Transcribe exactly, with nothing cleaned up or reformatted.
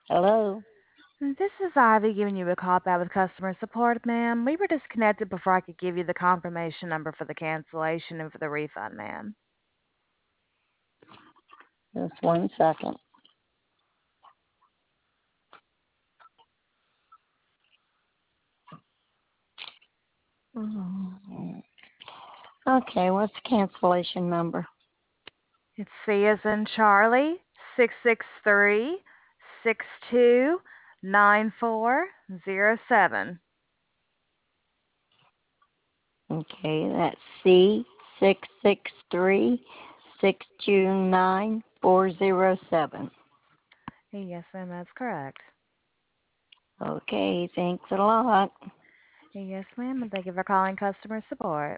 Hello. This is Ivy giving you a call back with customer support, ma'am. We were disconnected before I could give you the confirmation number for the cancellation and for the refund, ma'am. Just one second. Mhm. Okay, what's the cancellation number? It's C as in Charlie, six six three six two nine four zero seven. Okay, that's C six six three six two nine four zero seven. Yes, ma'am, that's correct. Okay, thanks a lot. Yes, ma'am, and thank you for calling customer support.